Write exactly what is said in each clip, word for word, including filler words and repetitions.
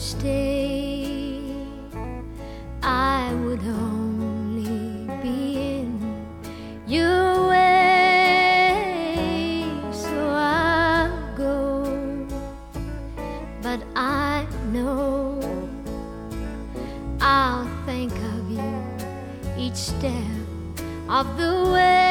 stay, I would only be in your way. So I'll go, but I know I'll think of you each step of the way.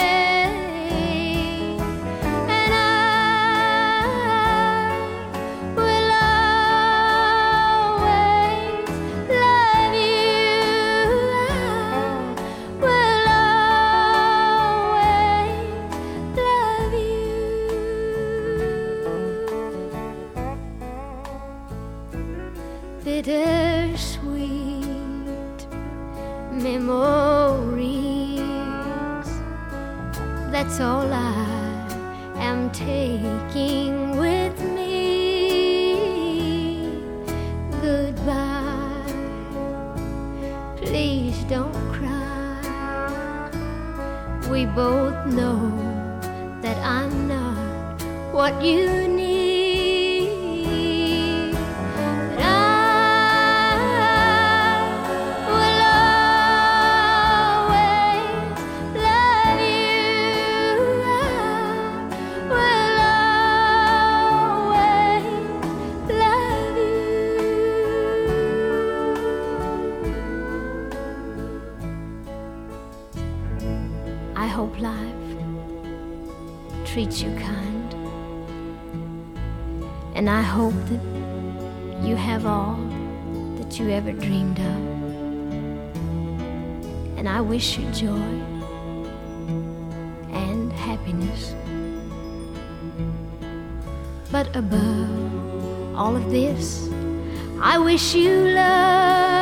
Bittersweet memories, that's all I am taking with me. Goodbye, please don't cry. We both know that I'm not what you need. I hope life treats you kind, and I hope that you have all that you ever dreamed of, and I wish you joy and happiness. But above all of this, I wish you love.